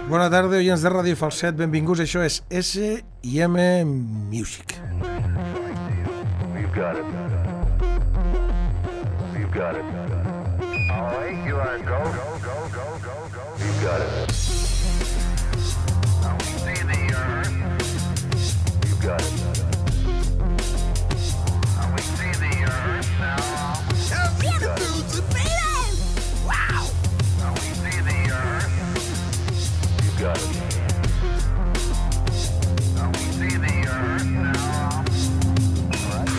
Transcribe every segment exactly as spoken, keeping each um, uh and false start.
Bona tarda, oients de Ràdio Falset, benvinguts. Això és S I M Music. We've got it. We've got it. All right, you are go, go, go, go, go, go. We've got it. Now we see the earth. We've got it. Now we see the earth now. We've got it. Wow! Now we see the earth. We've got it. Now we see the earth now. All right.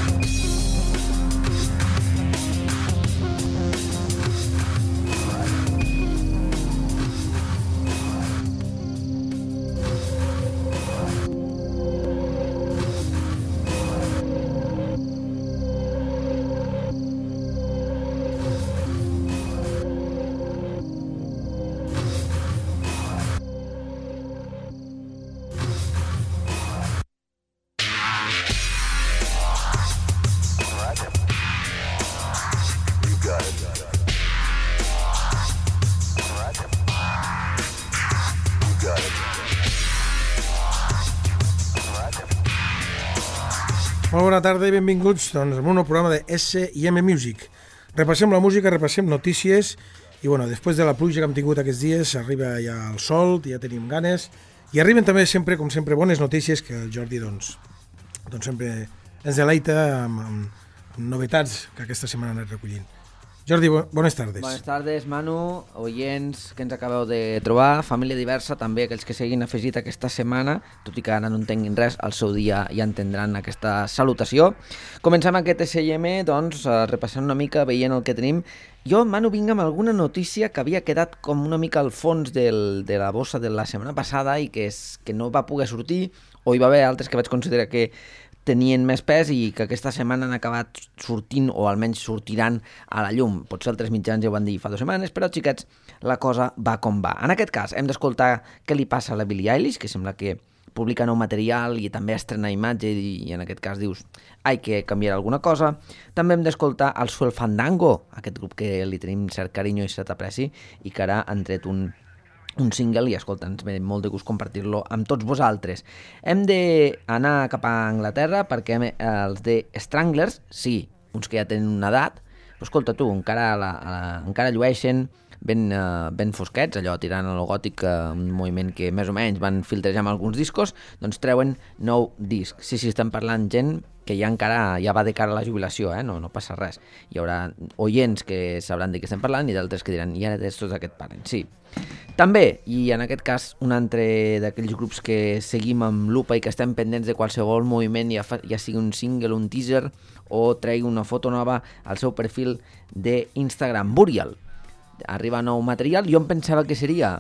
Molt bona tarda i benvinguts doncs, a un nou programa de S I M Music. Repassem la música, repassem notícies i bueno, després de la pluja que hem tingut aquests dies arriba ja el sol, ja tenim ganes i arriben també sempre, com sempre, bones notícies que el Jordi doncs, doncs sempre ens deleita amb, amb, amb novetats que aquesta setmana han anat recollint. Jordi, bones tardes. Bones tardes, Manu, oients que ens acabeu de trobar, família diversa, també aquells que s'hagin afegit aquesta setmana, tot i que ara no entenguin res, al seu dia ja entendran aquesta salutació. Comencem aquest S I M, doncs, repassant una mica, veient el que tenim. Jo, Manu, vinc amb alguna notícia que havia quedat com una mica al fons del, de la bossa de la setmana passada i que, és, que no va poder sortir, o hi va haver altres que vaig considerar que tenien més pes i que aquesta setmana han acabat sortint o almenys sortiran a la llum. Potser altres mitjans ja ho van dir fa dues setmanes, però xiquets, la cosa va com va. En aquest cas hem d'escoltar què li passa a la Billie Eilish, que sembla que publica nou material i també estrena imatge i, i en aquest cas dius hay que canviar alguna cosa. També hem d'escoltar el Swell Fandango, aquest grup que li tenim cert carinyo i cert apreci i que ara han tret un un single i, escolta, ens ve molt de gust compartir-lo amb tots vosaltres. Hem d'anar cap a Anglaterra perquè els de Stranglers, sí, uns que ja tenen una edat, però escolta tu, encara, la, la, encara llueixen ben, uh, ben fosquets, allò tirant a lo gòtic, uh, un moviment que més o menys van filtrejar amb alguns discos, doncs treuen nou discs. Sí, sí, estem parlant gent que ja encara ja va de cara a la jubilació, eh? no, no passa res. Hi haurà oients que sabran de què estem parlant i d'altres que diran, i ara d'estos aquest paren, sí. També, i en aquest cas, un altre d'aquells grups que seguim amb lupa i que estem pendents de qualsevol moviment, ja, fa, ja sigui un single, un teaser, o tregui una foto nova al seu perfil d'Instagram. Burial. Arriba nou material. Jo em pensava que seria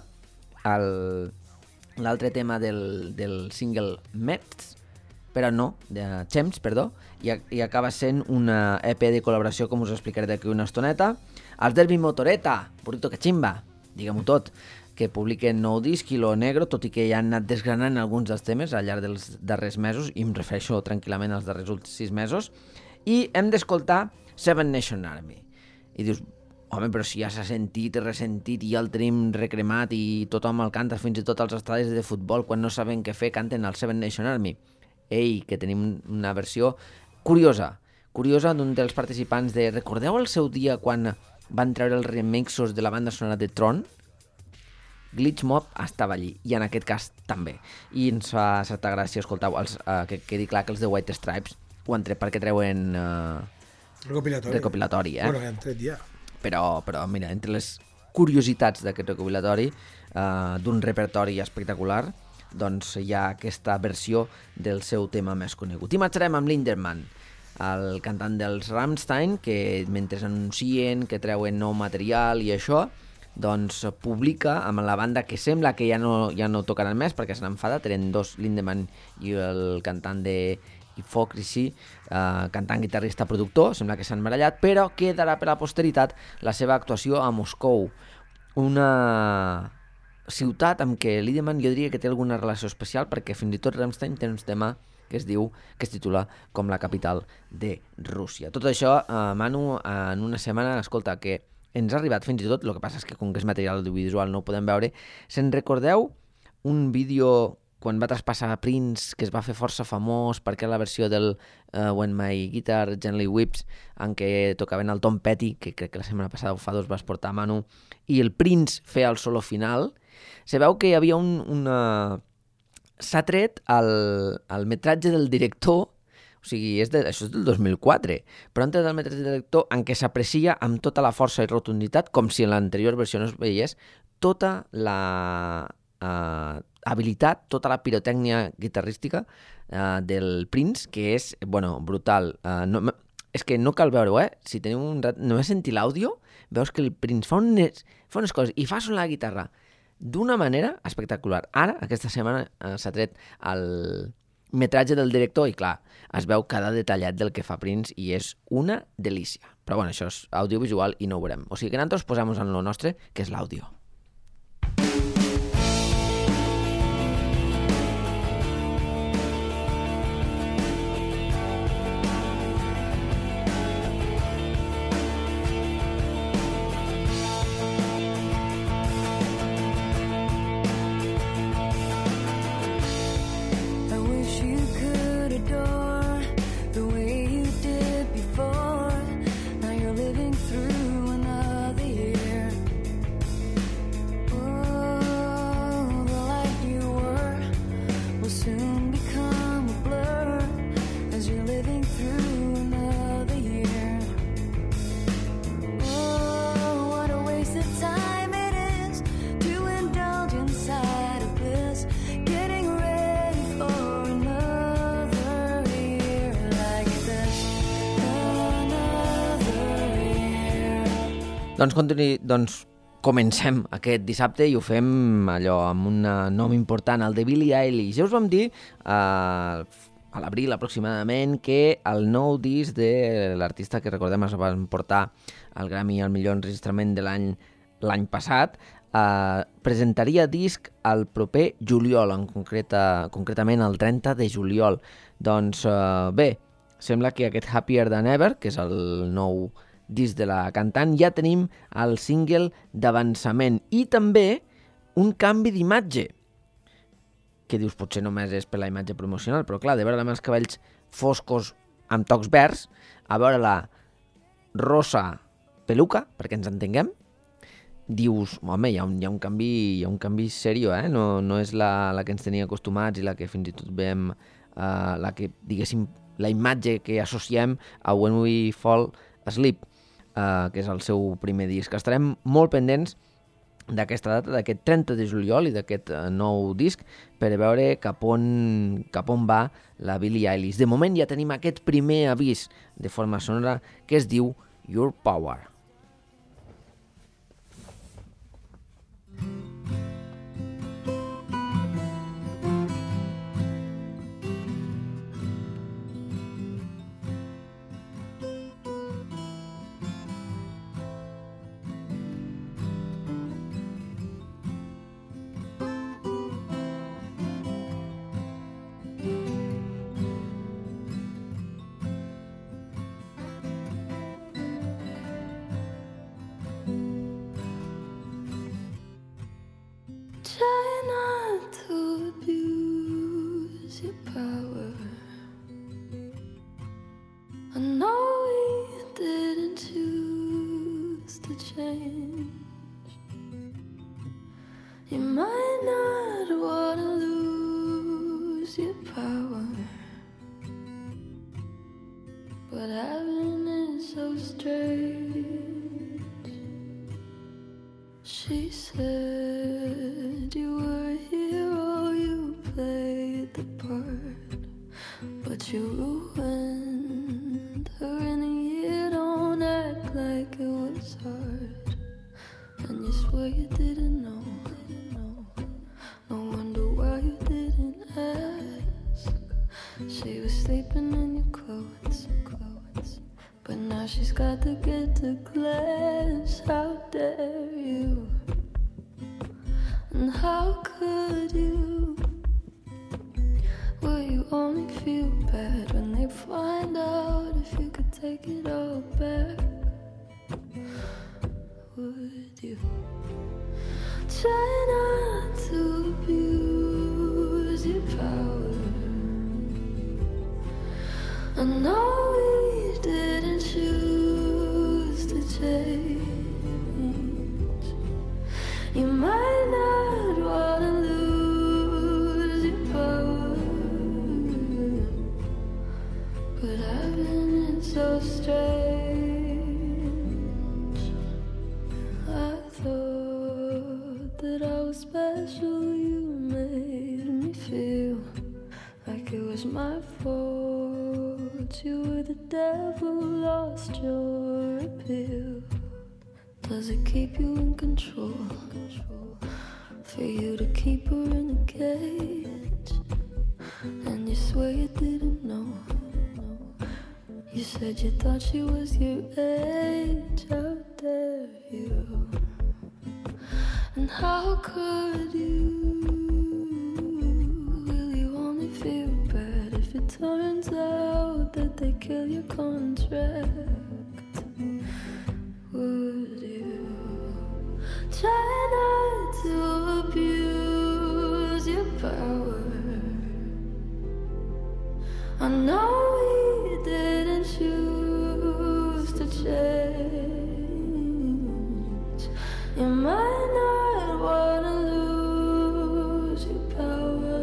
el, l'altre tema del, del single Mets, però no, de Chems, perdó, i, i acaba sent una E P de col·laboració, com us explicaré d'aquí una estoneta. Els Derby Motoreta, Burrito Cachimba, diguem-ho tot, que publiquen nou disc, Kilo Negro, tot i que ja han anat desgranant alguns dels temes al llarg dels darrers mesos, i em refereixo tranquil·lament als darrers sis mesos, i hem d'escoltar Seven Nation Army. I dius, home, però si ja s'ha sentit i ressentit i ja el tenim recremat i tothom el canta, fins i tot als estadis de futbol, quan no saben què fer, canten el Seven Nation Army. Ei, que tenim una versió curiosa, curiosa d'un dels participants de... Recordeu el seu dia quan van treure els remixos de la banda sonora de Tron? Glitch Mob estava allí, i en aquest cas també. I ens fa certa gràcia, escoltau, els, uh, que quedi clar que els de White Stripes ho han tret perquè treuen uh, Recopilatori. recopilatori, eh? Bueno, ja han tret ja. Però, però, mira, entre les curiositats d'aquest recopilatori, uh, d'un repertori espectacular, doncs hi ha aquesta versió del seu tema més conegut. I marxarem amb Lindemann, el cantant dels Rammstein, que mentre anuncien que treuen nou material i això, doncs publica amb la banda que sembla que ja no, ja no tocaran més perquè s'han enfadat, eren dos, Lindemann i el cantant de Hypocrisy, eh, cantant, guitarrista, productor, sembla que s'han barallat, però quedarà per a la posteritat la seva actuació a Moscou, una ciutat amb què Lindemann jo diria que té alguna relació especial perquè fins i tot Rammstein té un tema que es diu, que es titula com la capital de Rússia. Tot això, eh, Manu, en una setmana, escolta, que ens ha arribat fins i tot, el que passa és que com que és material audiovisual no ho podem veure, se'n recordeu un vídeo quan va traspassar Prince, que es va fer força famós perquè era la versió del uh, When My Guitar Gently Weeps, en què tocaven el Tom Petty, que crec que la setmana passada o fa dos vas portar a Manu, i el Prince feia el solo final. Se veu que hi havia un, una... S'ha tret el, el metratge del director, o sigui, és de, això és del dos mil quatre, però han tret el metratge del director en què s'aprecia amb tota la força i rotunditat, com si en l'anterior versió no es veiés, tota la... Uh, habilitat, tota la pirotècnia guitarrística uh, del Prince, que és, bueno, brutal. Uh, no, és que no cal veure-ho, eh? Si teniu un rat... Només sentir l'àudio, veus que el Prince fa unes, fa unes coses i fa sonar la guitarra d'una manera espectacular. Ara, aquesta setmana, uh, s'ha tret el metratge del director i, clar, es veu cada detallat del que fa Prince i és una delícia. Però, bueno, això és audiovisual i no ho veurem. O sigui que nosaltres posem-nos en lo nostre, que és l'àudio. Doncs, continui, doncs comencem aquest dissabte i ho fem allò amb un nom important, el de Billie Eilish. Ja us vam dir eh, a l'abril aproximadament que el nou disc de l'artista que recordem es va portar al Grammy al millor enregistrament de l'any l'any passat, eh, presentaria disc el proper juliol, en concreta, concretament el trenta de juliol. Doncs eh, bé, sembla que aquest Happier Than Ever, que és el nou disc de la cantant, ja tenim el single d'avançament i també un canvi d'imatge que dius potser només és per la imatge promocional, però clar, de veure els cabells foscos amb tocs verds a veure la rosa peluca, perquè ens entenguem, dius, home, hi ha un, hi ha un canvi hi ha un canvi serio, eh? No, no és la, la que ens tenia acostumats i la que fins i tot veiem uh, la que, diguéssim, la imatge que associem a When We Fall Asleep, Uh, que és el seu primer disc. Estarem molt pendents d'aquesta data, d'aquest trenta de juliol i d'aquest uh, nou disc per veure cap on, cap on va la Billie Eilish. De moment ja tenim aquest primer avís de forma sonora que es diu Your Power. She said you were a hero, you played the part, but you ruined her in a year. Don't act like it was hard, and you swear you didn't know. No wonder why you didn't ask. She was sleeping in your clothes, clothes, but now she's got to get to class. How dare you? And how could you? Will you only feel bad when they find out if you could take it all back? Would you try not to abuse You might not wanna lose your power, but I've been so strange. I thought that I was special. You made me feel like it was my fault. You were the devil, lost your appeal. Does it keep you in control? For you to keep her in a cage, and you swear you didn't know. You said you thought she was your age. How dare you? And how could you? Will you only feel bad if it turns out that they kill your contract? Would you try not to abuse your power? I know we didn't choose to change. You might not wanna lose your power,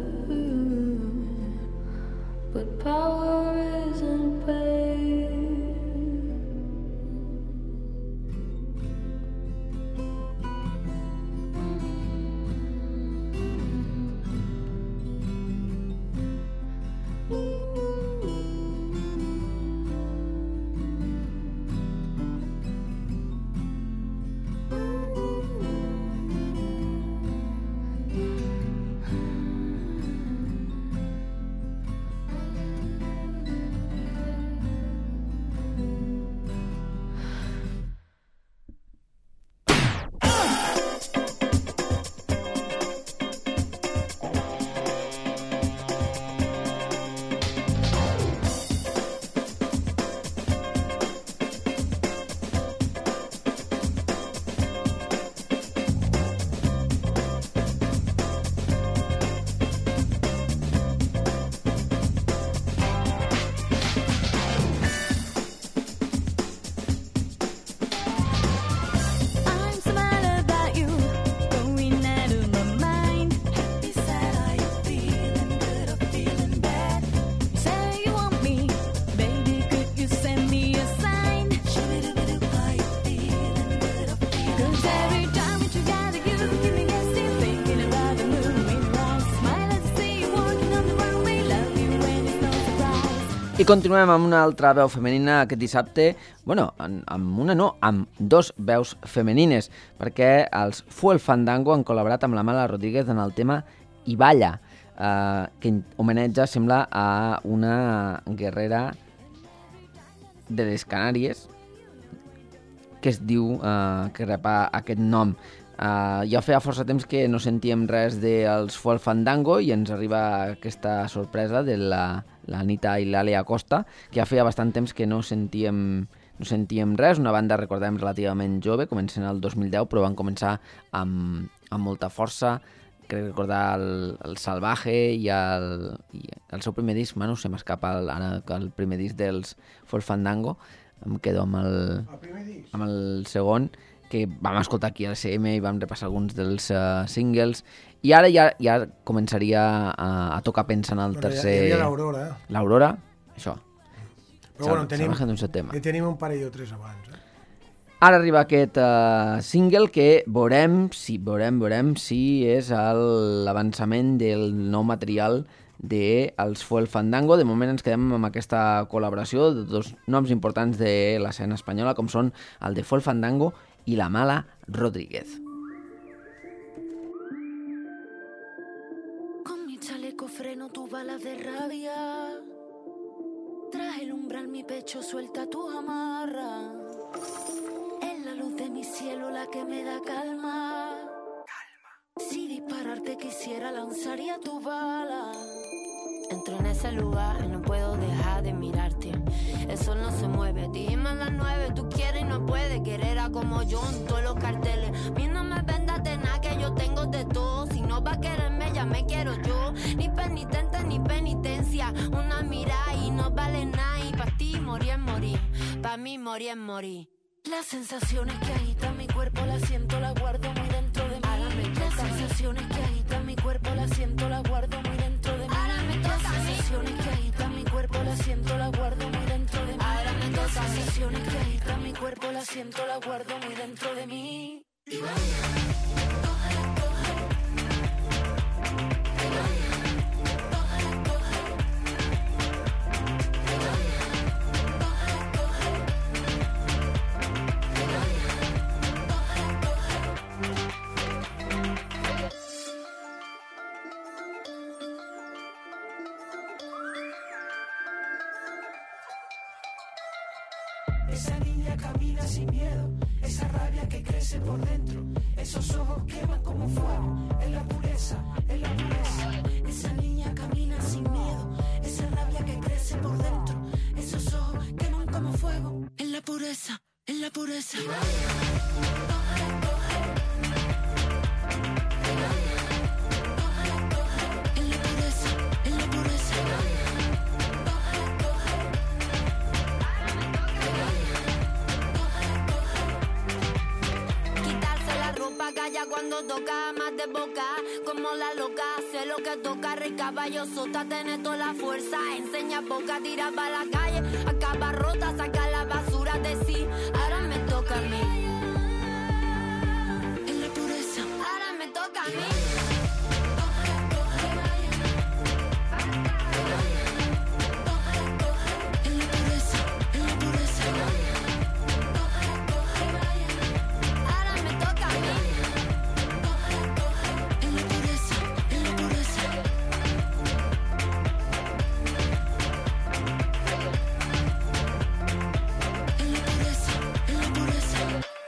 but power isn't pain. I continuem amb una altra veu femenina aquest dissabte, bueno, amb una no, amb dos veus femenines, perquè els Fuel Fandango han col·laborat amb la Mala Rodríguez en el tema I Balla, eh, que homenatja, sembla, a una guerrera de les Canàries que es diu, eh, que rep aquest nom. Uh, ja feia força temps que no sentíem res dels Fuel Fandango i ens arriba aquesta sorpresa de la, la Anita i l'Àlea Costa, que ja feia bastant temps que no sentíem, no sentíem res. Una banda, recordem, relativament jove, comencen el dos mil deu, però van començar amb, amb molta força. Crec recordar el, el Salvaje i el, i el seu primer disc, bueno, se m'escapa el, ara el primer disc dels Fuel Fandango, em quedo amb el, amb el segon, que vam escoltar aquí a l'A C M i vam repassar alguns dels uh, singles, i ara ja, ja començaria a, a tocar pensar en el Però tercer... Hi havia l'Aurora. Eh? L'Aurora, això. Però bueno, tenim, tema. tenim un parell o tres abans. Eh? Ara arriba aquest uh, single que veurem si, veurem, veurem si és l'avançament del nou material dels Fuel Fandango. De moment ens quedem amb aquesta col·laboració de dos noms importants de l'escena espanyola, com són el de Fuel Fandango y la Mala Rodríguez. Con mi chaleco freno tu balas de rabia. Tras el umbral mi pecho suelta tu amarra. Es la luz de mi cielo la que me da calma. Si dispararte quisiera lanzaría tu bala. Entro en ese lugar y no puedo dejar de mirarte. El sol no se mueve, dime a las nueve. Tú quieres y no puedes querer a como yo en todos los carteles. Mí no me vendas de nada que yo tengo de todo. Si no va a quererme ya me quiero yo. Ni penitente ni penitencia. Una mirada y no vale nada. Y pa' ti morir es morir. Pa' mí morir es morir. Las sensaciones que agitan mi cuerpo, la siento, la guardo muy dentro de mí. Ahora me toca. Sensaciones que agitan mi cuerpo, la siento, la guardo muy dentro de mí. Ahora me toca. Sensaciones que agitan mi cuerpo, la siento, la guardo muy dentro de mí. Ahora me toca. Sensaciones que agitan mi cuerpo, la siento, la guardo muy dentro de mí. Y esa niña camina sin miedo, esa rabia que crece por dentro, esos ojos queman como fuego, en la pureza, en la pureza. esa niña camina sin miedo, esa rabia que crece por dentro, esos ojos queman como fuego, en la pureza, en la pureza. En la pureza, en la pureza. Quitarse la ropa, calla cuando toca, más de boca, como la loca, hace lo que toca, rey caballo sota, tiene toda la fuerza, enseña poca, tira para la calle, acaba rota, saca la basura de sí, ahora me toca a mí. En la pureza, Ahora me toca a mí. en la pureza, en la pureza. Ahora me toca a mí. En la pureza, en la pureza. En la pureza, en la pureza.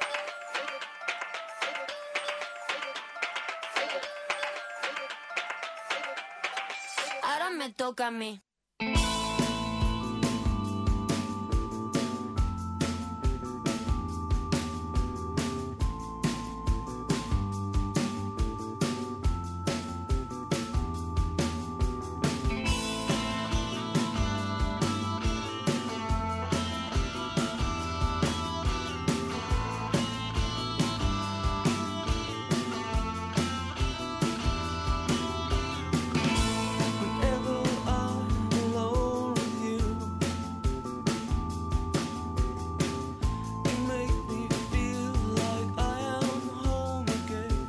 Ahora me toca a mí. Whenever I'm alone with you, you make me feel like I am home again.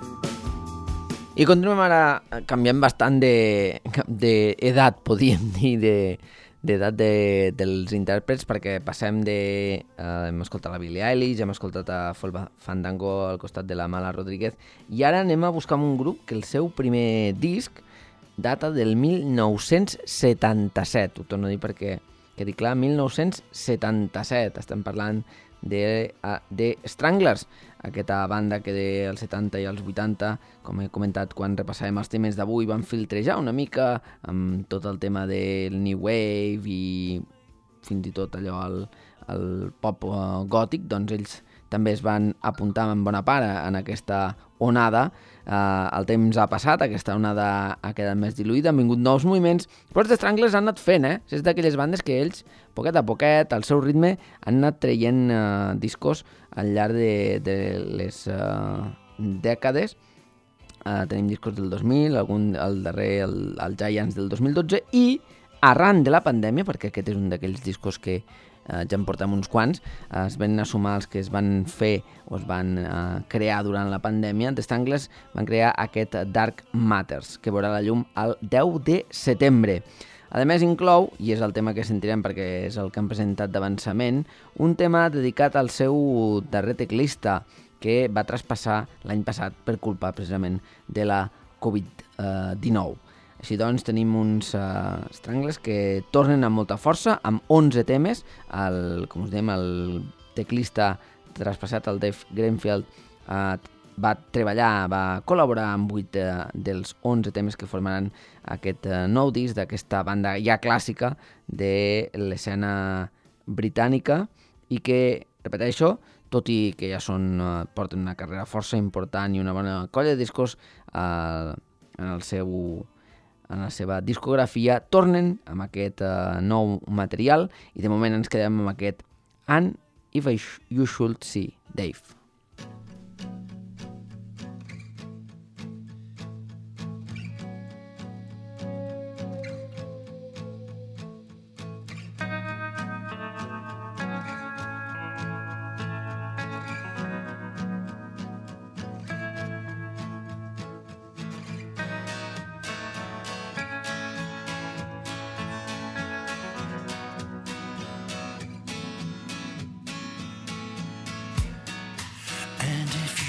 I continuem ara canviant bastant de, de edat, podríem dir, de d'edat de, dels intèrprets, perquè passem de... Eh, hem escoltat la Billie Eilish, hem escoltat a Folva Fandango al costat de la Mala Rodríguez, i ara anem a buscar un grup que el seu primer disc data del mil nou-cents setanta-set. Ho torno a dir perquè quedi clar, mil nou-cents setanta-set. Estem parlant de, de Stranglers, aquesta banda que dels setanta i als vuitanta, com he comentat quan repassàvem els temes d'avui, van filtrejar una mica amb tot el tema del New Wave i fins i tot allò al, al pop uh, gòtic, doncs ells també es van apuntar en bona part en aquesta onada. Uh, el temps ha passat, aquesta onada ha quedat més diluïda, han vingut nous moviments, però els Stranglers han anat fent, eh? És d'aquelles bandes que ells, poquet a poquet, al seu ritme, han anat traient uh, discos al llarg de, de les uh, dècades. Uh, tenim discos del dos mil, algun, el darrer, el, el Giants del dos mil dotze, i arran de la pandèmia, perquè aquest és un d'aquells discos que Uh, ja en portem uns quants, uh, es van assumar els que es van fer o es van uh, crear durant la pandèmia. The Stranglers van crear aquest Dark Matters, que veurà la llum el deu de setembre. A més, inclou, i és el tema que sentirem perquè és el que han presentat d'avançament, un tema dedicat al seu darrer teclista, que va traspassar l'any passat per culpa precisament de la covid dinou. Així doncs, tenim uns uh, Stranglers que tornen amb molta força, amb onze temes. El, com us dèiem, el teclista traspassat, el Dave Greenfield, uh, va treballar, va col·laborar amb vuit uh, dels onze temes que formaran aquest uh, nou disc d'aquesta banda ja clàssica de l'escena britànica i que, repeteixo, tot i que ja són, uh, porten una carrera força important i una bona colla de discos uh, en el seu... en la seva discografia, tornen amb aquest uh, nou material i de moment ens quedem amb aquest And If I sh- You Should See Dave.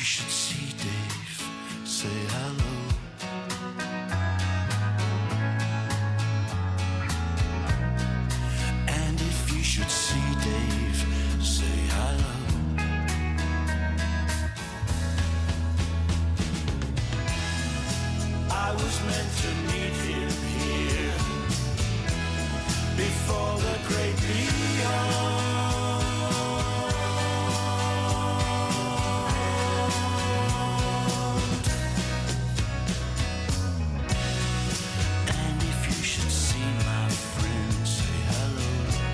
should see Dave, say hello. And if you should see Dave, say hello. I was meant to meet him here before the great beyond. And if you should see my friend, say hello.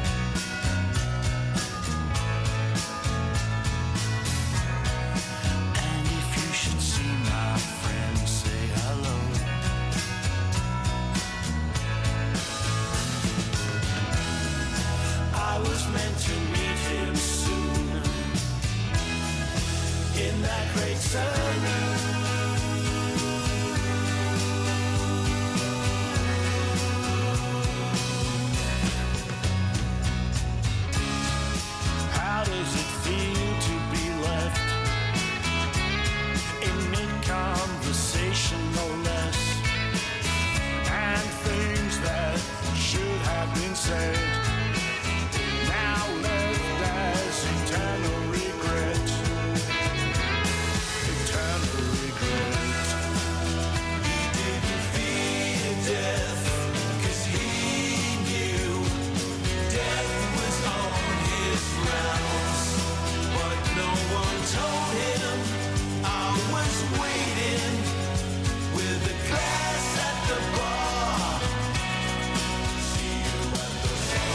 And if you should see my friend, say hello. I was meant to meet him soon in that great saloon. How does it feel to be left in mid-conversation, no less, and things that should have been said now left as eternal regret, eternal regret. He didn't fear death, 'cause he knew death was on his rounds, but no one told him. I was waiting with a glass at the bar. See you at the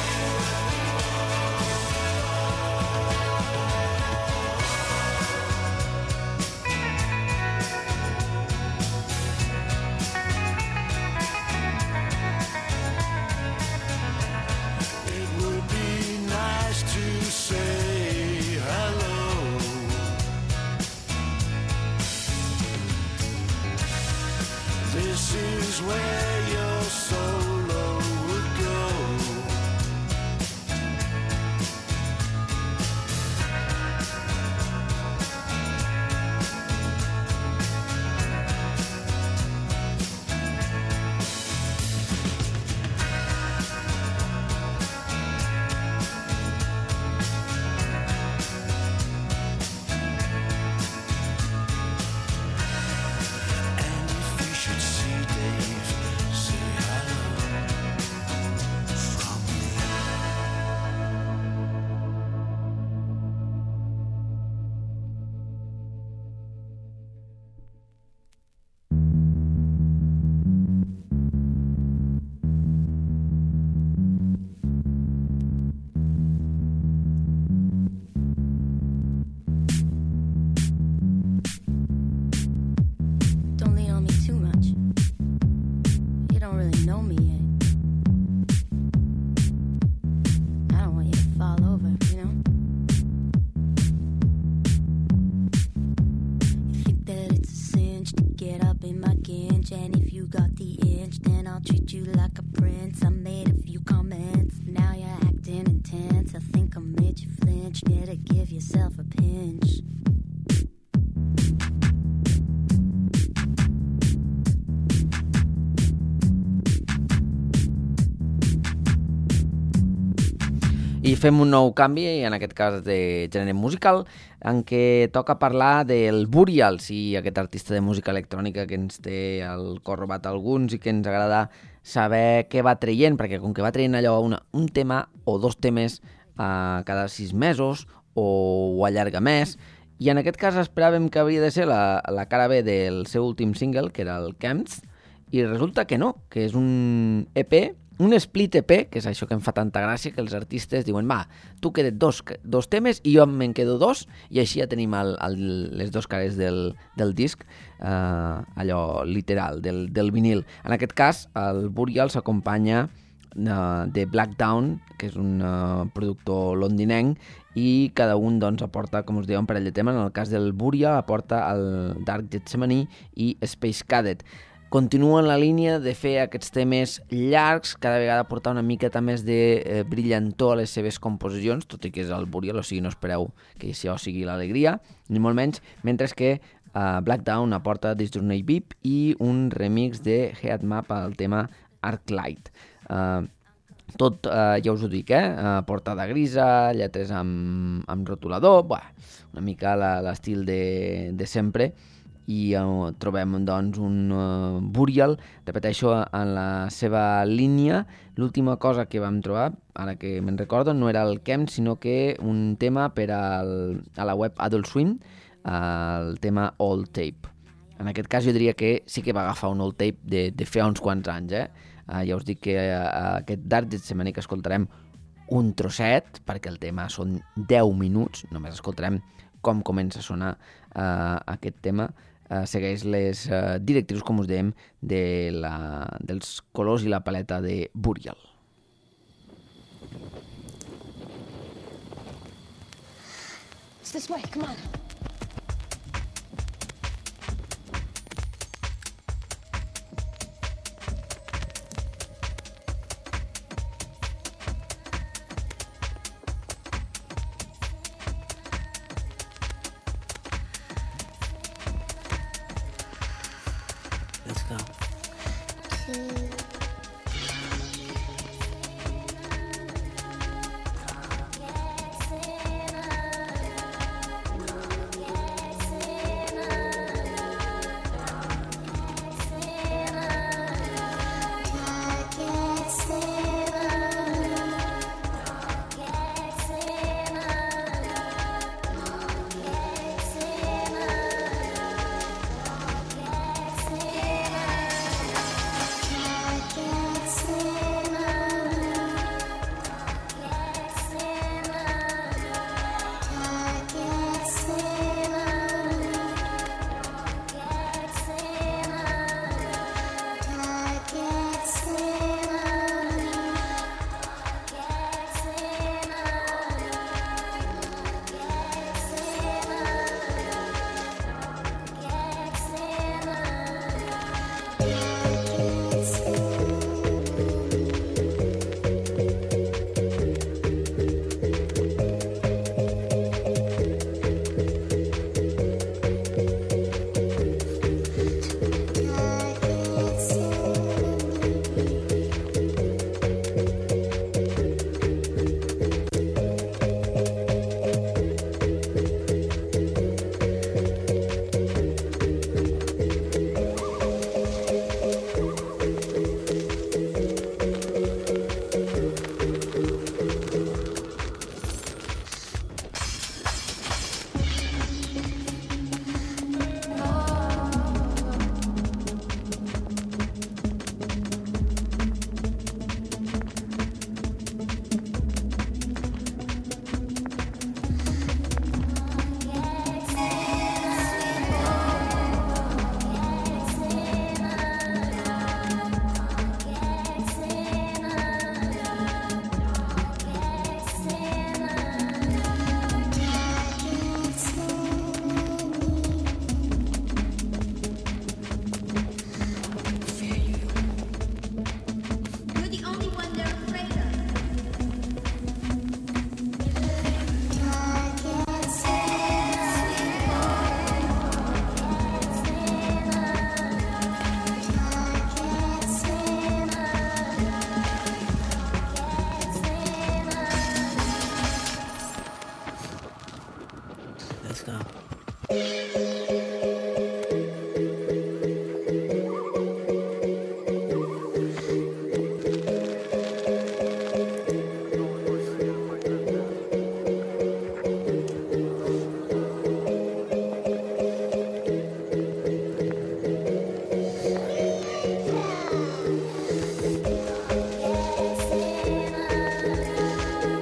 It would be nice to say hello. This is where your solo would go. And if you should see Dave, say hello from me. Don't lean on me too much. You don't really know me yet. I don't want you to fall over, you know? You think that it's a cinch to get up in my ginch, and if you got the inch, then I'll treat you like a prince. I made a few comments, now you're acting intense. I think I made you flinch, better give yourself a pinch. I fem un nou canvi, en aquest cas de gènere musical, en què toca parlar del Burial, sí, aquest artista de música electrònica que ens té el cor robat a alguns i que ens agrada saber què va traient, perquè com que va traient allò una, un tema o dos temes a cada sis mesos o ho allarga més, i en aquest cas esperàvem que hauria de ser la, la cara B del seu últim single, que era el Camps, i resulta que no, que és un E P, un split E P, que és això que em fa tanta gràcia, que els artistes diuen, va, tu queda't dos, dos temes i jo me'n quedo dos, i així ja tenim el, el, les dos cares del, del disc, eh, allò literal, del, del vinil. En aquest cas, el Burial s'acompanya uh, de Black Down, que és un uh, productor londinenc, i cada un doncs, aporta, com us deia, un parell de temes. En el cas del Burial aporta el Dark Gethsemane i Space Cadet. continua en la línia de fer aquests temes llargs, cada vegada portar una miqueta més de eh, brillantor a les seves composicions, tot i que és el Burial, o sigui, no espereu que això sigui l'alegria, ni molt menys, mentre que eh, Black Dawn aporta Disjourney Beep i un remix de Heatmap al tema Arclight. Eh, tot, eh, ja us ho dic, eh? eh portada grisa, lletres amb, amb rotulador, buah, una mica la, l'estil de, de sempre, i uh, trobem doncs un uh, Burial, repeteixo, en la seva línia. L'última cosa que vam trobar, ara que me'n recordo, no era el Camp, sinó que un tema per al, a la web Adult Swim, uh, el tema Old Tape. En aquest cas jo diria que sí que va agafar un Old Tape de, de fer uns quants anys, eh? Uh, ja us dic que uh, aquest Dark Gethsemane que escoltarem un trosset, perquè el tema són deu minuts, només escoltarem com comença a sonar uh, aquest tema. Uh, segueix les uh, directrius, com us dèiem, de la, dels colors i la paleta de Burial. It's this way, come on. Let's go.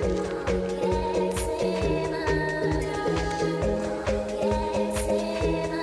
Yeah.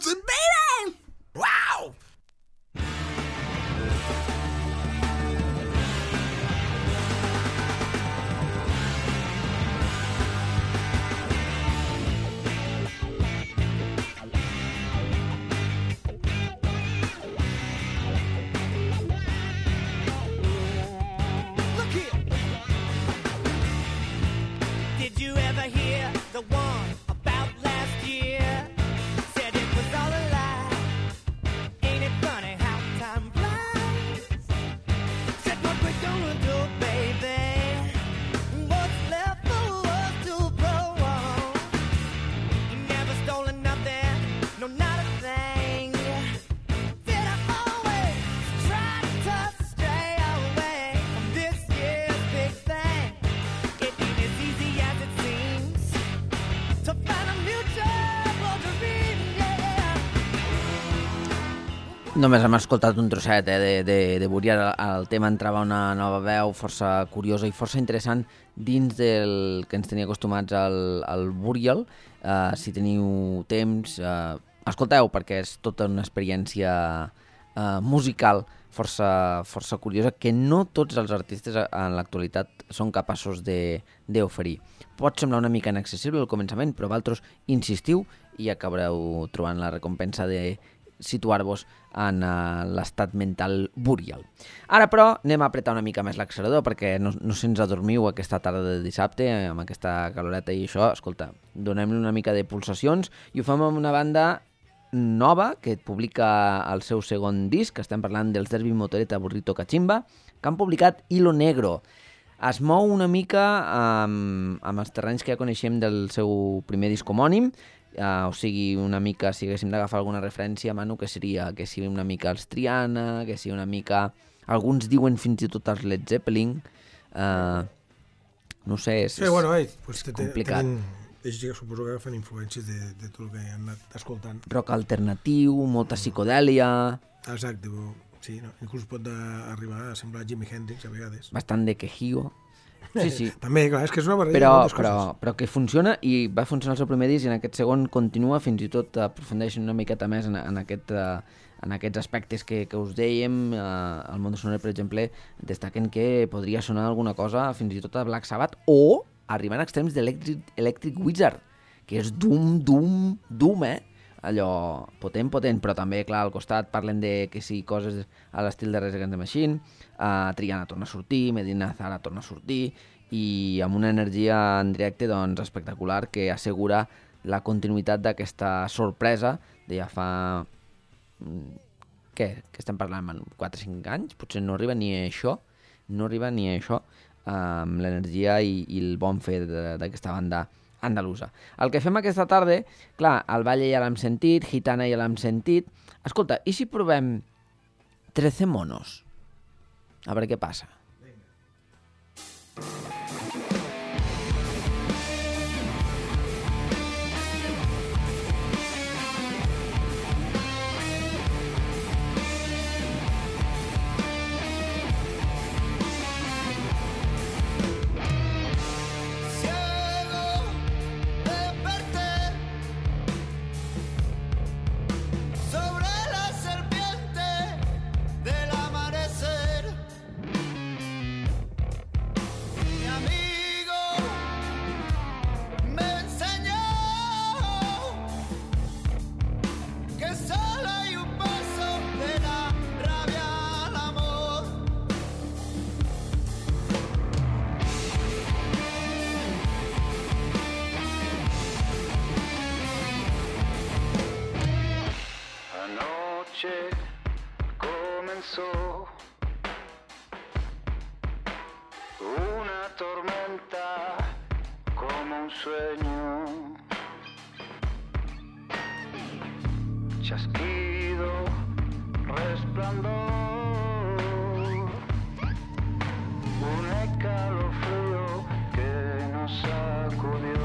Houston, baby! Wow! Look here. Did you ever hear the one about last year? Said it was all a lie. Ain't it funny how time flies? Said what we gonna do, baby? What's left for us to prolong? You never stolen nothing, no, not a thing. Did I always try to stray away from this year's big thing? It ain't as easy as it seems to find a mutual dream, yeah. Només hem escoltat un trosset eh, de, de, de Burial. El tema entrava una nova veu força curiosa i força interessant dins del que ens tenia acostumats al, al Burial. Uh, si teniu temps, uh, escolteu, perquè és tota una experiència uh, musical força, força curiosa que no tots els artistes en l'actualitat són capaços d'oferir. Pot semblar una mica inaccessible al començament, però vosaltres insistiu i acabareu trobant la recompensa de situar-vos en uh, l'estat mental Burial. Ara, però, anem a apretar una mica més l'accelerador perquè no, no se'ns adormiu aquesta tarda de dissabte amb aquesta caloreta i això. Escolta, donem-li una mica de pulsacions i ho fem amb una banda nova que publica el seu segon disc. Estem parlant dels Derby Motoreta Burrito Cachimba, que han publicat Hilo Negro. Es mou una mica amb, amb els terrenys que ja coneixem del seu primer disc homònim. Uh, o sigui, una mica, si haguéssim d'agafar alguna referència, Manu, que seria que sigui una mica els Triana, que sigui una mica... Alguns diuen fins i tot els Led Zeppelin. Uh, no sé, és, sí, bueno, eh, pues és te, complicat. Tenen, ells ja suposo que agafen influències de, de tot el que han anat escoltant. Rock alternatiu, molta psicodèlia... Exacte, sí, no? Inclús pot arribar a semblar Jimi Hendrix a vegades. Bastant de quejigo. Sí, sí. També, clar, és que és una barreja però, de moltes però, coses. però que funciona i va funcionar el seu primer disc i en aquest segon continua, fins i tot aprofundeix una miqueta més en, en, aquest, en aquests aspectes que, que us dèiem. Al Món de Sonar, per exemple, destaquen que podria sonar alguna cosa fins i tot a Black Sabbath o arribant a extrems d'Electric Electric Wizard, que és doom, doom, doom, eh? Allò potent, potent, però també, clar, al costat parlen de que sí, coses a l'estil de Rage Against the Machine, uh, Triana torna a sortir, Medina Zara torna a sortir, i amb una energia en directe doncs, espectacular que assegura la continuïtat d'aquesta sorpresa de ja fa... Què? Què estem parlant? quatre o cinc anys? Potser no arriba ni a això, no arriba ni a això, amb l'energia i, i el bon fer d'aquesta banda andalusa. El que fem aquesta tarda, clar, el Valle ja l'hem sentit, Gitana ja l'hem sentit. Escolta, i si provem trece monos? A veure què passa. comenzó una tormenta como un sueño, chasquido, resplandor, un escalofrío que nos sacudió.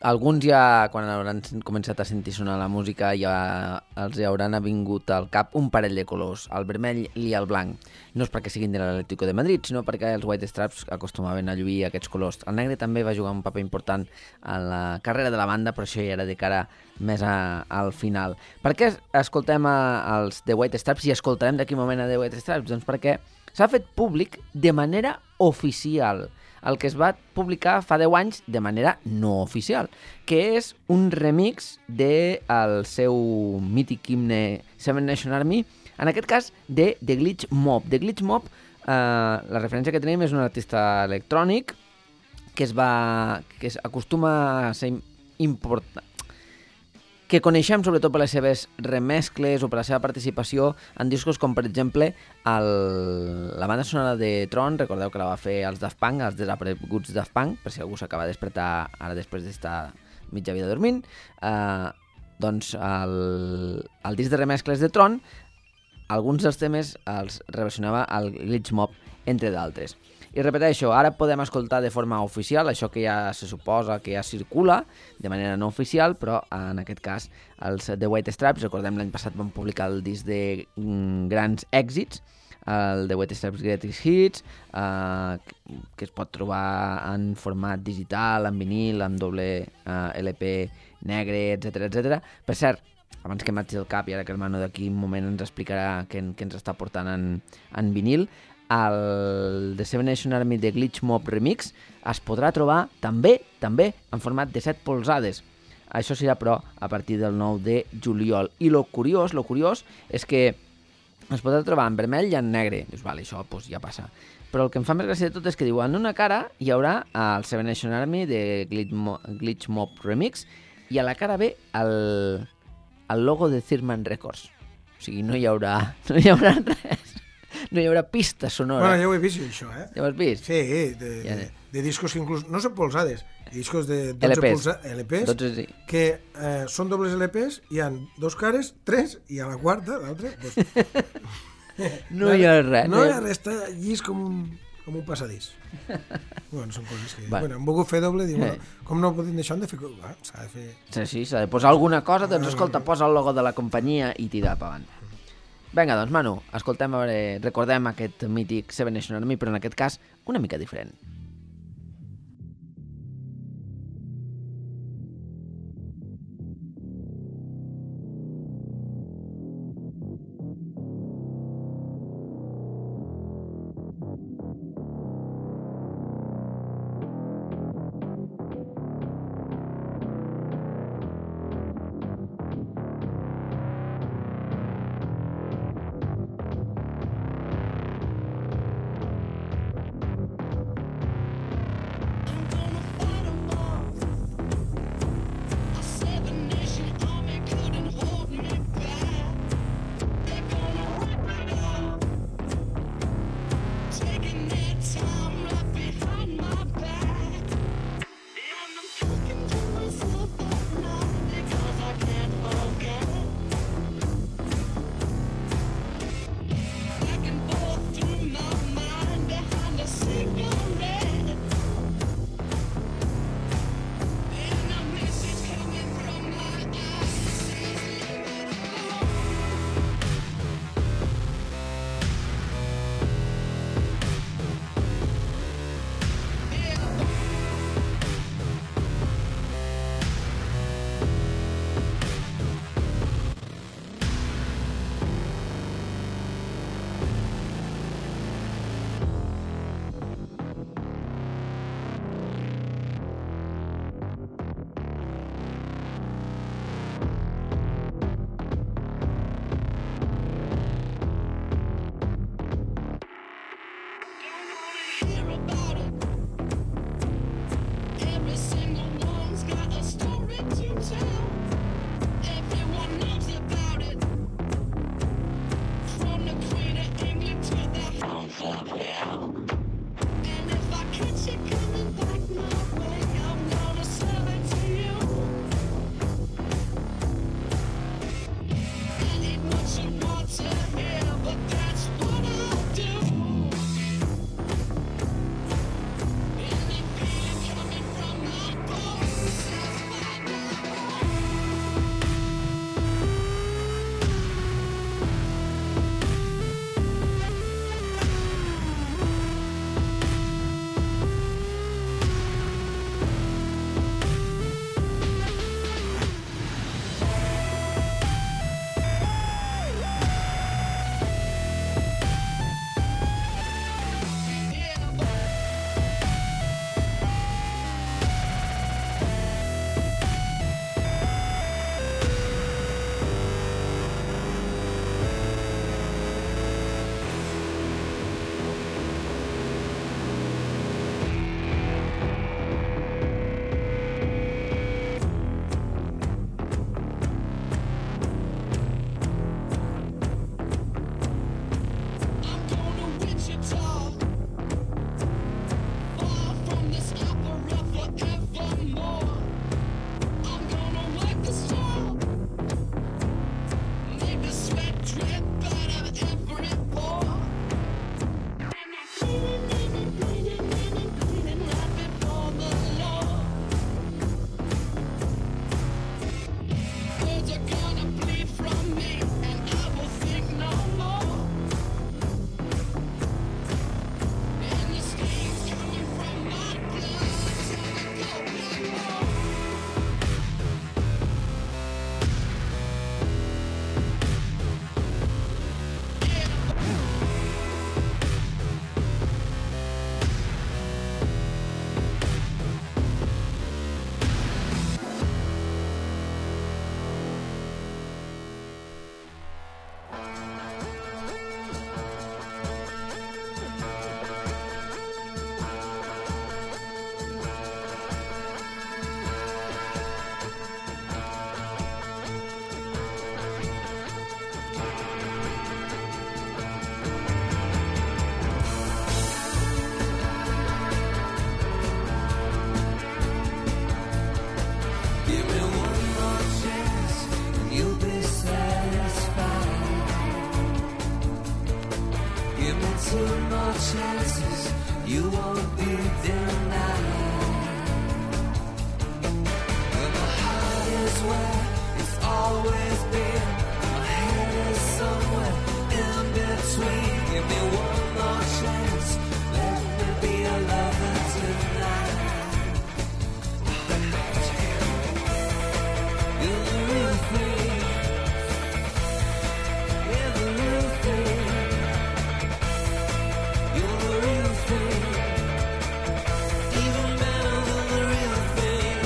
alguns ja, quan hauran començat a sentir sonar la música, ja els hi hauran vingut al cap un parell de colors, el vermell i el blanc. No és perquè siguin de l'Atlético de Madrid, sinó perquè els White Stripes acostumaven a lluir aquests colors. El negre també va jugar un paper important en la carrera de la banda, però això ja era de cara més a, al final. Per què escoltem a, els The White Stripes i escoltarem d'aquí un moment a The White Stripes? Doncs perquè s'ha fet públic de manera oficial el que es va publicar fa deu anys de manera no oficial, que és un remix del seu mític himne Seven Nation Army, en aquest cas de The Glitch Mob. The Glitch Mob, eh, la referència que tenim és un artista electrònic que es va que es acostuma a ser important, que coneixem sobretot per les seves remescles o per la seva participació en discos com, per exemple, el, la banda sonora de Tron. Recordeu que la va fer els Daft Punk, els desapareguts Daft Punk, per si algú s'acaba de despertar ara després d'estar mitja vida dormint. Eh, doncs el, el disc de remescles de Tron, alguns dels temes els reversionava el Glitch Mob, entre d'altres. I repeteixo, ara podem escoltar de forma oficial això que ja se suposa que ja circula de manera no oficial, però en aquest cas els The White Stripes, recordem l'any passat van publicar el disc de mm, grans èxits, el The White Stripes Greatest Hits, eh, que es pot trobar en format digital, en vinil, en doble eh, L P negre, etcètera, etcètera. Per cert, abans que marxi del cap, i ara que el Manu d'aquí un moment ens explicarà què, què ens està portant en, en vinil, el The Seven Nation Army de Glitch Mob Remix es podrà trobar també també en format de set polzades. Això serà, però, a partir del nou de juliol. I lo curiós, lo curiós és que es podrà trobar en vermell i en negre. Dius, vale, això pues, ja passa. Però el que em fa més gràcia de tot és que diu, en una cara hi haurà el Seven Nation Army de Glitch Mob, Glitch Mob Remix i a la cara B el, el logo de Thirman Records. O sigui, no hi haurà, no hi haurà res. No hi haurà pista sonora. Bueno, ja ho he vist, això, eh? Ja ho has vist? Sí, de, ja de, de discos que inclús... No són polsades, discos de dotze L Ps. Polsa, L Ps, dotze, sí. que eh, són dobles L Ps, hi ha dos cares, tres, i a la quarta, l'altra... Pues, no hi ha res. No hi ha res, està llis com un, com un passadís. Bueno, són coses que... Va. Bueno, hem volgut fer doble, dic, bueno, com no podem deixar, hem de fer... Ah, s'ha de fer... Sí, sí, s'ha de posar alguna cosa, doncs escolta, posa el logo de la companyia i tira per avant. Vinga, doncs, Manu, escoltem, a veure, recordem aquest mític Seven Nation Army, però en aquest cas una mica diferent. chances, you won't be denied. And the heart is where it's always been. My head is somewhere in between. Give me one more chance, let me be a lover tonight. You're the real thing. You're the real thing. You're the real thing. Even better than the real thing.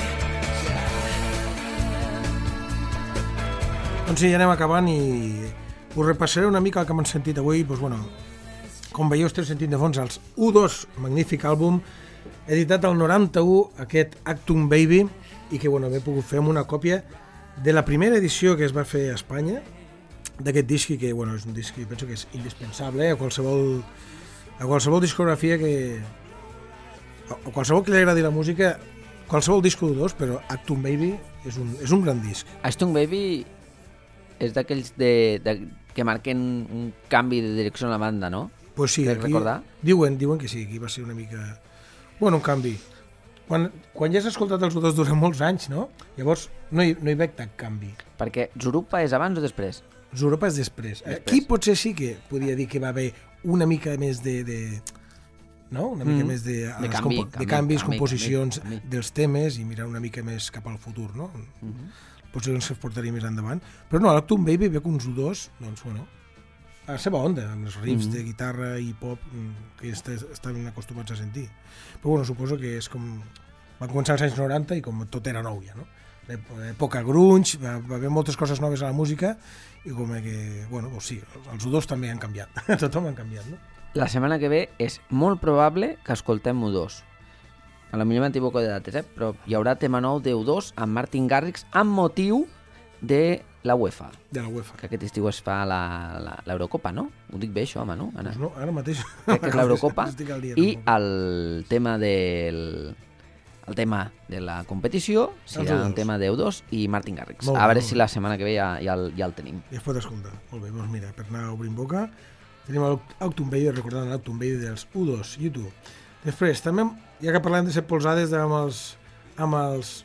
Doncs sí, ja anem acabant i us repassaré una mica el que m'han sentit avui. Doncs, bueno, com veieu, estem sentint de fons els U dos, magnífic àlbum, editat al noranta-u, aquest Actum Baby, i que bueno, m'he pogut fer amb una còpia de la primera edició que es va fer a Espanya, d'aquest disc, i que bueno, és un disc que penso que és indispensable eh, a qualsevol a qualsevol discografia que a qualsevol que li agradi la música, qualsevol disc U dos, però Actum Baby és un, és un gran disc. Actum Baby és d'aquells de, de, que marquen un canvi de direcció en la banda, no? Pues sí, Crec aquí recordar? diuen, diuen que sí, aquí va ser una mica... Bueno, un canvi. Quan, quan ja has escoltat els U dos durant molts anys, no? Llavors no hi, no hi veig tant canvi. Perquè Zurupa és abans o després? Zurupa és després. Després. Aquí potser sí que podia dir que va haver una mica més de... de no? Una mica Mm. més de, De les canvi, compo- de canvi, canvis, canvi, composicions canvi, canvi. dels temes i mirar una mica més cap al futur, no? Mhm. Potser ens portaria més endavant. Però no, l'Actum Baby ve com uns U dos, doncs, bueno, a la seva onda, amb els riffs Mhm. de guitarra i pop mm, que est estaven acostumats a sentir. Però bueno, suposo que és com... Van començar als anys noranta i com tot era nou ja, no? Època grunge, va, va haver moltes coses noves a la música i com que, bueno, doncs sí, els U dos també han canviat. Tothom han canviat, no? La setmana que ve és molt probable que escoltem U dos. A la millor m'equivoco de dates, eh? Però hi haurà tema nou de U dos amb Martin Garrix amb motiu de la UEFA. De la UEFA. Que aquest estiu es fa la- la- l'Eurocopa, no? Ho dic bé, això, home, no? Anna? Doncs no, ara mateix... Crec que és l'Eurocopa. Estic al dia, I tampoc. el tema del... El tema de la competició serà U dos. un tema d'U dos i Martin Garrix. Molt bé, A veure molt si bé. la setmana que ve ja, ja, el, ja el tenim. I es pot escoltar. Molt bé, doncs mira, per anar obrint boca, tenim l'Actum Baby, recordant l'Actum Baby dels U dos, YouTube. Després, també, ja que parlem de set polzades amb els... amb els...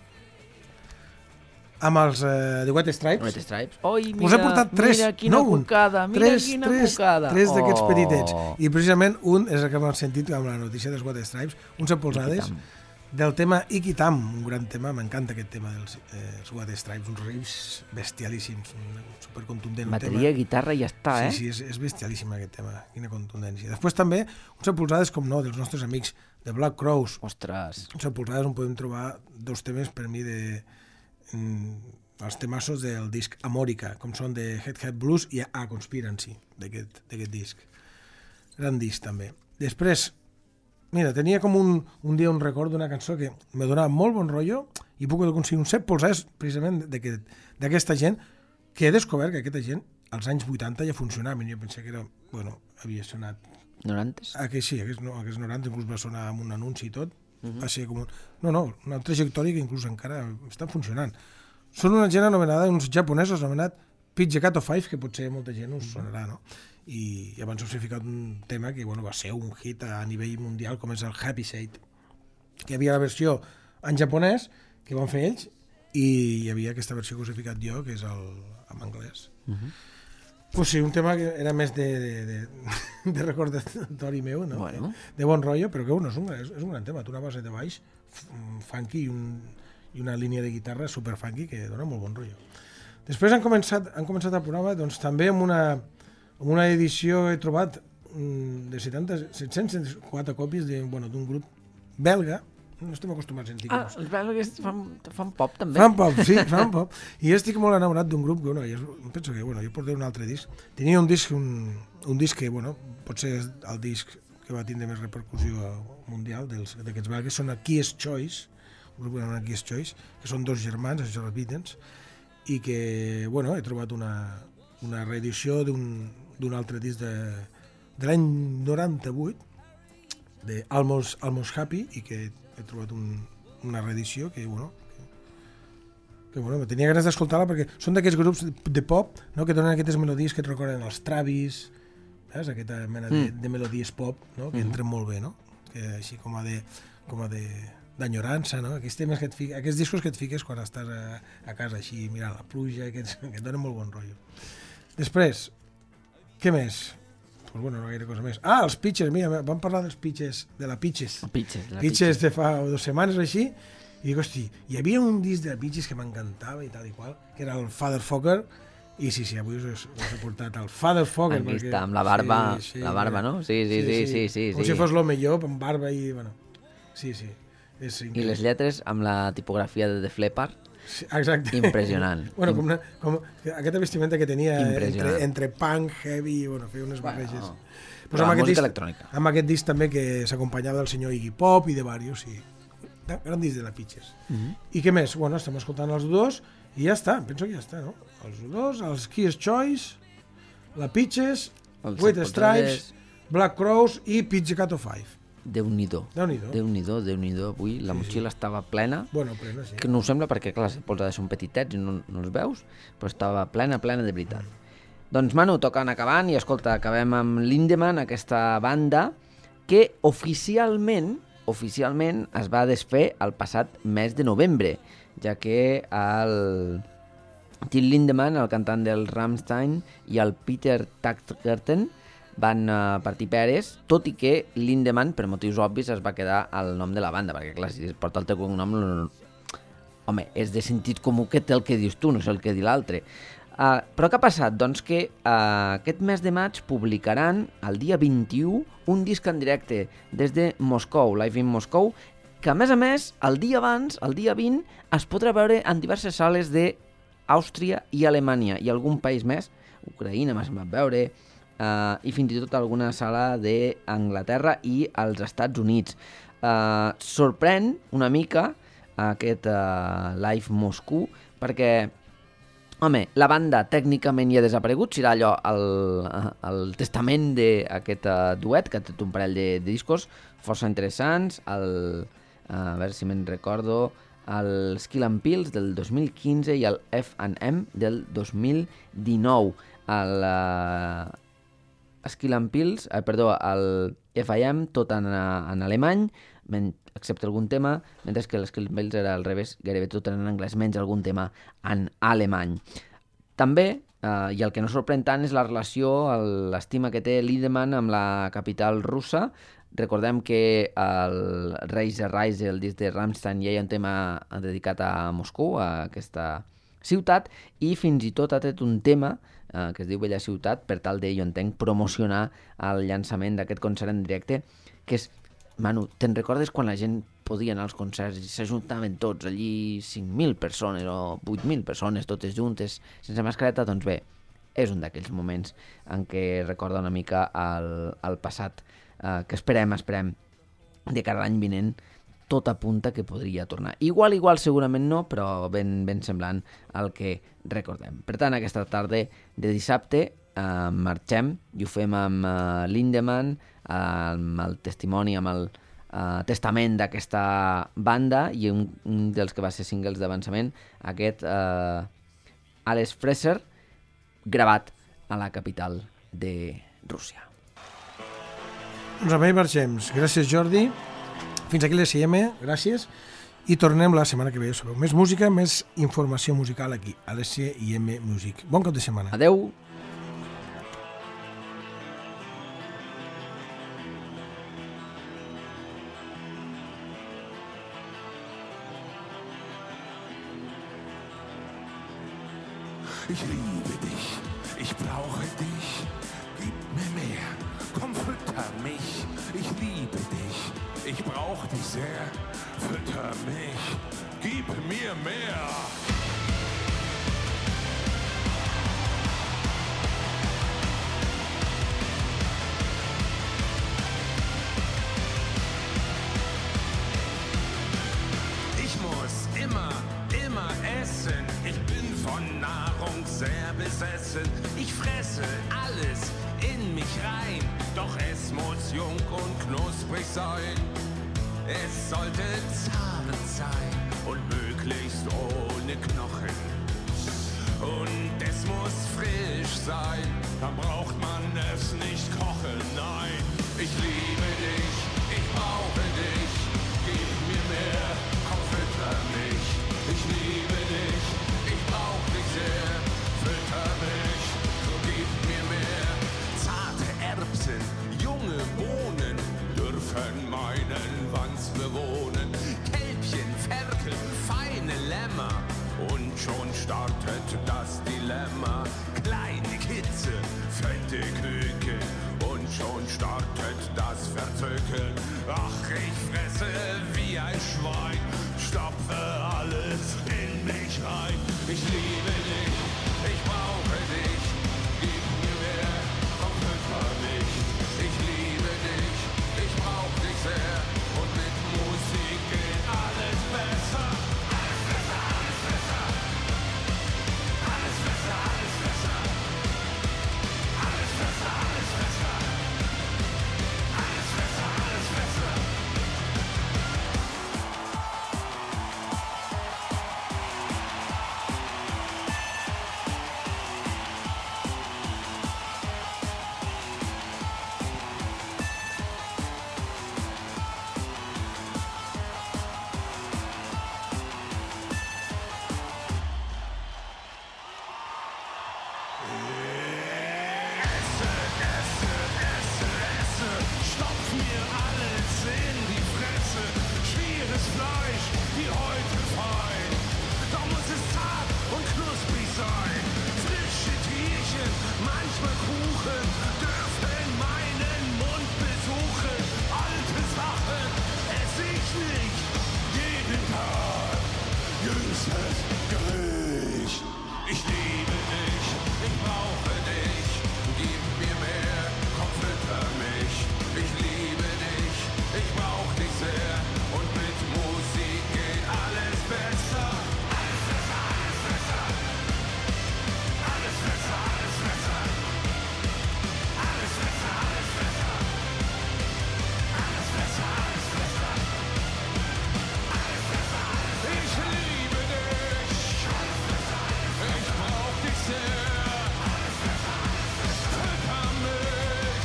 amb els eh, de White Stripes, White Stripes. Oi, us he portat tres, mira quina no un, cucada, mira tres, quina tres, cucada. tres d'aquests Oh. petitets. I precisament un és el que m'han sentit amb la notícia dels White Stripes, un set polzades, Iquitam. del tema Iquitam, un gran tema, m'encanta aquest tema dels eh, White Stripes, uns riffs bestialíssims, un supercontundent. un Bateria, tema. guitarra i ja està, eh? Sí, sí, és, és bestialíssim aquest tema, quina contundència. Després també, uns sepulsades com no, dels nostres amics de Black Crowes. Ostres. Uns sepulsades on podem trobar dos temes per mi de... Mm, els temassos del disc Amòrica, com són de Head Head Blues i A Conspiracy, d'aquest d'aquest disc. Gran disc, també. Després, mira, tenia com un, un dia un record d'una cançó que me donava molt bon rotllo i puc aconseguir uns set polzades precisament d'aquest- d'aquesta gent que he descobert que aquesta gent als anys vuitanta ja funcionava. Jo pensava que era, bueno, havia sonat... noranta? Ah, que sí, aquests, no, aquests noranta inclús va sonar amb un anunci i tot. Mhm. Va ser com un... No, no, una trajectòria que inclús encara està funcionant. Són una gent anomenada, uns japonesos anomenat Pizzicato Five, que potser molta gent us sonarà, no? I, i abans us he ficat un tema que bueno, va ser un hit a nivell mundial, com és el Happy Shade, que hi havia la versió en japonès, que van fer ells, i hi havia aquesta versió que us he ficat jo, que és el, en anglès. Mhm. Pues sí, un tema que era més de, de, de, de recordatori meu, no? Bueno. De bon rotllo, però que bueno, és, un, és, és un gran tema. Té una base de baix f- funky i, un, i una línia de guitarra super funky que dona molt bon rotllo. Després han començat, han començat el programa doncs, també amb una, amb una edició he trobat mm, de setanta, set-cents quatre còpies de, bueno, d'un grup belga. No estem acostumats a sentir Ah, grups. els belgues fan, fan pop, també. Fan pop, sí, fan pop. I jo estic molt enamorat d'un grup que, bueno, jo penso que, bueno, jo portaré un altre disc. Tenia un disc, un, un disc que, bueno, potser és el disc que va tindre més repercussió mundial dels- d'aquests belgues, són el Kies Choice, un grup que anomenat Kies Choice, que són dos germans, els Gerard Beatles, i que, bueno, he trobat una, una reedició d'un d'un altre disc de, de l'any noranta-vuit, de Almost, Almost Happy, i que he trobat un, una reedició que, bueno, que, que bueno, tenia ganes d'escoltar-la perquè són d'aquests grups de, de pop, no?, que donen aquestes melodies que et recorden els Travis, Saps? Aquesta mena de, de melodies pop, no? Que entren molt bé, no? Que així com a de... Com a de d'enyorança, no? Aquests temes que et fiques, aquests discos que et fiques quan estàs a, a casa així, mirant la pluja, que et, que et donen molt bon rotllo. Després, què més? Pues bueno, no gaire cosa més. Ah, els Pitches, mira, vam parlar dels Pitches, de la Pitches. Pitches, de la Pitches de fa dues setmanes o així, i dic, hosti, hi havia un disc de la Pitches que m'encantava i tal i qual, que era el Father Fokker, i sí, sí, avui us, us he portat el Father Fokker. Aquí està, amb la barba, sí, sí, la barba, no? Sí, sí, sí, sí, sí, sí, com sí. si fos l'home llop, amb barba i, bueno, sí, sí. És I les lletres amb la tipografia de The Flepper. Sí, exacte. Impressionant. Bueno, com, una, com aquesta vestimenta que tenia entre, entre punk, heavy, bueno, feia unes barreges. Bueno, pues però amb música disc, electrònica. Amb aquest disc també que s'acompanyava del senyor Iggy Pop i de varios, sí. Gran disc de la Pitches. Uh -huh. I què més? Bueno, estem escoltant els dos i ja està, penso que ja està, no? Els dos, els Kids Choice, la Pitches, White Stripes, Black Crowes i Pizzicato Five. Déu-n'hi-do. Déu-n'hi-do. Déu-n'hi-do, Déu-n'hi-do. Avui la motxilla estava plena. Bueno, plena, sí. Que no ho sembla perquè, clar, les polzades són petitets i no, no els veus, però estava plena, plena de veritat. Doncs, Manu, toca anar acabant i, escolta, acabem amb Lindemann, aquesta banda que oficialment, oficialment es va desfer el passat mes de novembre, ja que el Till Lindemann, el cantant del Rammstein, i el Peter Tägtgarten van uh, partir peres, tot i que Lindemann, per motius obvis, es va quedar al nom de la banda, perquè clar, si porta el teu cognom, no, home, és de sentit comú que té el que dius tu, no és el que di l'altre. Uh, però què ha passat? Doncs que uh, aquest mes de maig publicaran el dia vint-i-u un disc en directe des de Moscou, Live in Moscou, que a més a més, el dia abans, el dia vint, es podrà veure en diverses sales d'Àustria i Alemanya, i algun país més, Ucraïna m'ha semblat veure, Uh, i fins i tot alguna sala d'Anglaterra i als Estats Units. Uh, sorprèn una mica aquest uh, Live Moscou perquè, home, la banda tècnicament ja ha desaparegut, serà allò el, el testament d'aquest uh, duet, que té un parell de, de discos força interessants, el, uh, a veure si me'n recordo, el Skill and Pills del dos mil quinze i el F and M del dos mil dinou. El... Uh, Skill and Pills, eh, perdó, el F I M, tot en, en alemany, men, excepte algun tema, mentre que l'Skill and Pills era al revés, gairebé tot en anglès, menys algun tema en alemany. També, eh, i el que no sorprèn tant, és la relació, l'estima que té Lindemann amb la capital russa. Recordem que el Reise Reise, el disc de Rammstein, ja hi ha un tema dedicat a Moscou, a aquesta ciutat, i fins i tot ha tret un tema Uh, que es diu Bella Ciutat, per tal de, jo entenc, promocionar el llançament d'aquest concert en directe, que és, Manu, te'n recordes quan la gent podia anar als concerts i s'ajuntaven tots, allí cinc mil persones o vuit mil persones, totes juntes, sense mascareta? Doncs bé, és un d'aquells moments en què recorda una mica el, el passat, uh, que esperem, esperem, de cara a l'any vinent, tot apunta que podria tornar. Igual, igual, segurament no, però ben, ben semblant al que recordem. Per tant, aquesta tarda de dissabte eh, marxem i ho fem amb eh, Lindemann, eh, amb el testimoni, amb el eh, testament d'aquesta banda i un, un dels que va ser singles d'avançament, aquest eh, Alex Freser, gravat a la capital de Rússia. Doncs amb ell marxem. Gràcies, Jordi. Fins aquí l'S I M, gràcies, i tornem la setmana que ve. Sabeu, més música, més informació musical aquí, a l'S I M Music. Bon cap de setmana. Adeu. Ich liebe dich, ich brauche dich, gib mir mehr, komm fütter mich, ich liebe dich. Ich brauch dich sehr, fütter mich, gib mir mehr. Ich muss immer, immer essen, ich bin von Nahrung sehr besessen. Ich fresse alles in mich rein, doch es muss jung und knusprig sein. Es sollte zart sein und möglichst ohne Knochen. Und es muss frisch sein, dann braucht man es nicht kochen. Ich liebe dich, ich brauche dich. Gib mir mehr, komm, fütter mich. Ich liebe dich, ich brauch dich sehr. Fütter mich, so gib mir mehr. Zarte Erbsen, junge Bohnen dürfen meinen Wanz bewohnen. Kälbchen, Ferkel, feine Lämmer. Und schon startet das Dilemma. Kleine Kitze, fette Küken. Und schon startet das Verzökeln. Ach, ich fresse wie ein Schwein. Stopfe alles in mich rein. Ich liebe dich, ich brauche dich. Gib mir mehr, komm, fütter mich. Ich liebe dich, ich brauch dich sehr. Und mit Musik geht alles besser. Alles besser, alles besser. Alles besser, alles besser. Alles besser, alles besser. Alles besser, alles besser. Ich liebe dich, ich brauche dich. Gib mir mehr, komm, fütter mich. Ich liebe dich, ich brauch dich sehr. Und mit Musik geht alles besser. Alles besser, alles besser. Alles besser, alles besser. Alles besser, alles besser. Alles besser, alles besser. Alles besser, alles besser. Ich liebe dich. Ich brauch dich sehr. Fütter mich.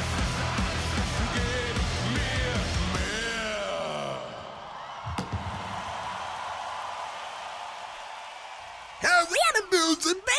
Gib mir mehr. Hurry, animals and